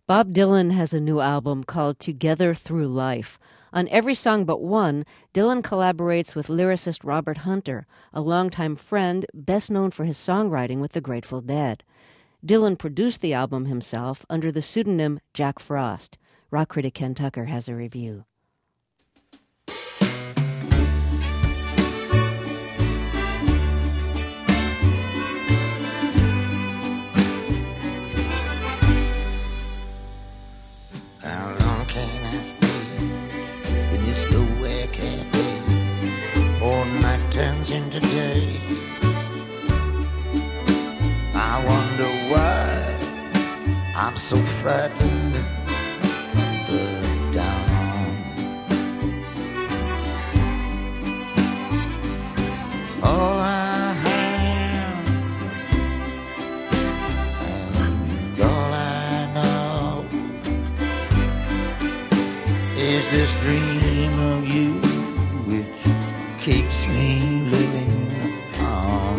Bob Dylan has a new album called Together Through Life. On every song but one, Dylan collaborates with lyricist Robert Hunter, a longtime friend best known for his songwriting with the Grateful Dead. Dylan produced the album himself under the pseudonym Jack Frost. Rock critic Ken Tucker has a review. How long can I stay in this nowhere cafe? All night turns into day. I wonder why I'm so frightened of the dawn. All I have and all I know is this dream of you which keeps me living on.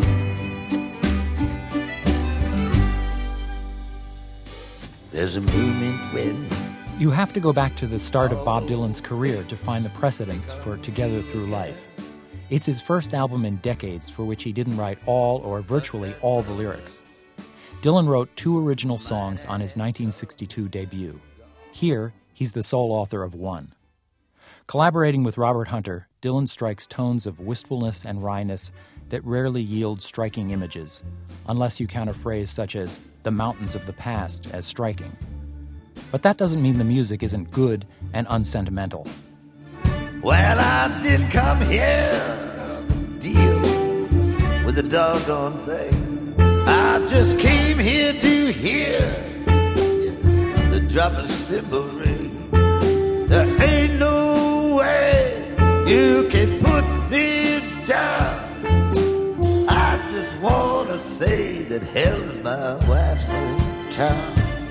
There's a moment when You have to go back to the start of Bob Dylan's career to find the precedents for Together Through Life. It's his first album in decades for which he didn't write all or virtually all the lyrics. Dylan wrote 2 original songs on his 1962 debut. Here, he's the sole author of 1. Collaborating with Robert Hunter, Dylan strikes tones of wistfulness and wryness that rarely yield striking images, unless you count a phrase such as "the mountains of the past" as striking. But that doesn't mean the music isn't good and unsentimental. well, I didn't come here to deal with a doggone thing. I just came here to hear the drop of cymbal ring. There ain't no way you can put me down. I just want to say that hell's my wife's hometown.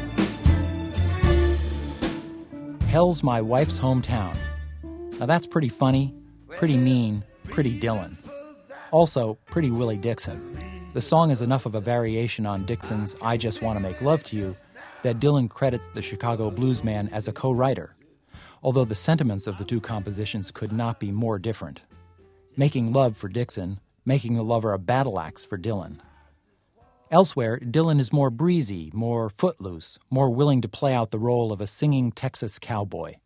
Hell's my wife's hometown. Now that's pretty funny, pretty mean, pretty Dylan. Also, pretty Willie Dixon. The song is enough of a variation on Dixon's I Just Want to Make Love to You that Dylan credits the Chicago bluesman as a co-writer, although the sentiments of the 2 compositions could not be more different. Making love for Dixon, making the lover a battle axe for Dylan. Elsewhere, Dylan is more breezy, more footloose, more willing to play out the role of a singing Texas cowboy.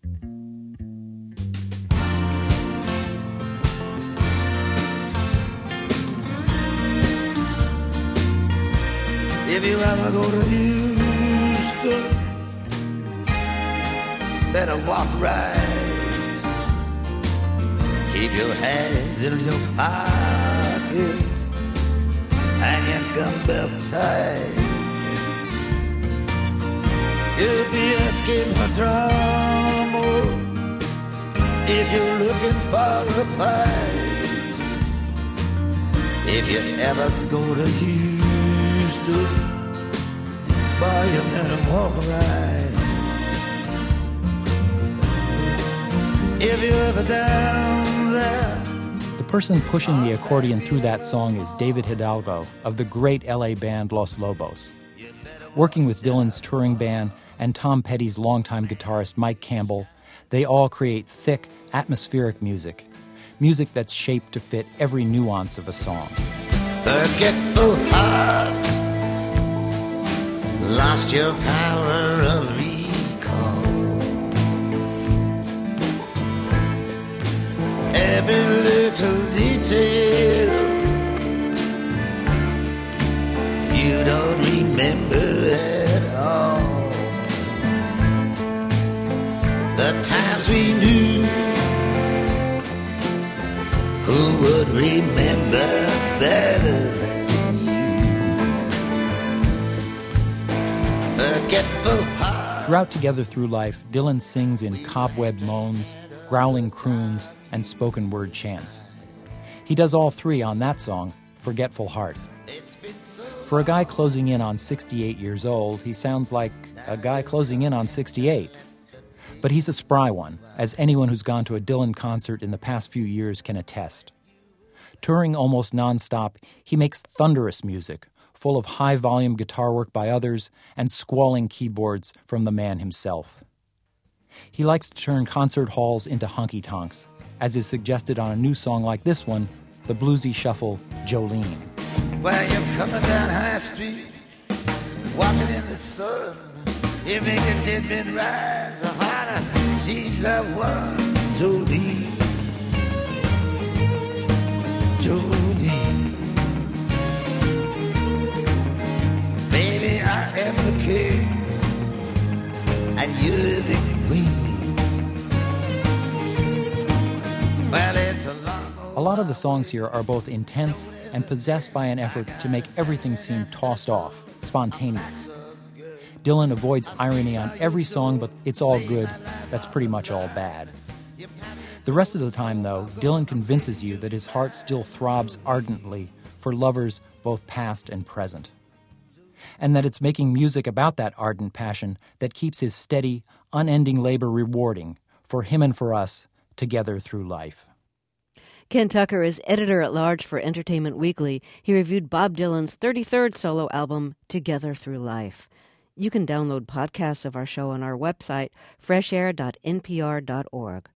If you ever go to Houston, better walk right. Keep your hands in your pockets and your gun belt tight. You'll be asking for trouble if you're looking for a fight. If you ever go to Houston, boy, you better walk right. If you're ever down there. The person pushing the accordion through that song is David Hidalgo of the great LA band Los Lobos. Working with Dylan's touring band and Tom Petty's longtime guitarist Mike Campbell, they all create thick, atmospheric music that's shaped to fit every nuance of a song. Forgetful heart, lost your power of recall. Every little detail you don't remember at all. The times we knew, who would remember better than you? Forgetful heart. Throughout Together Through Life, Dylan sings in cobweb moans, growling croons, and spoken word chants. He does all 3 on that song, Forgetful Heart. For a guy closing in on 68 years old, he sounds like a guy closing in on 68. But he's a spry one, as anyone who's gone to a Dylan concert in the past few years can attest. Touring almost nonstop, he makes thunderous music, full of high-volume guitar work by others and squalling keyboards from the man himself. He likes to turn concert halls into honky-tonks, as is suggested on a new song like this one, the bluesy shuffle, Jolene. While you're coming down High Street, walking in the sun, you make a dead man rise, harder, she's the one, Jolene. Jolene, baby, I am the king, and you're the queen. Well, it's a lot of the songs here are both intense and possessed by an effort to make everything seem tossed off, spontaneous. Dylan avoids irony on every song, but it's all good. That's pretty much all bad. The rest of the time, though, Dylan convinces you that his heart still throbs ardently for lovers both past and present. And that it's making music about that ardent passion that keeps his steady, unending labor rewarding for him and for us together through life. Ken Tucker is editor-at-large for Entertainment Weekly. He reviewed Bob Dylan's 33rd solo album, Together Through Life. You can download podcasts of our show on our website, freshair.npr.org.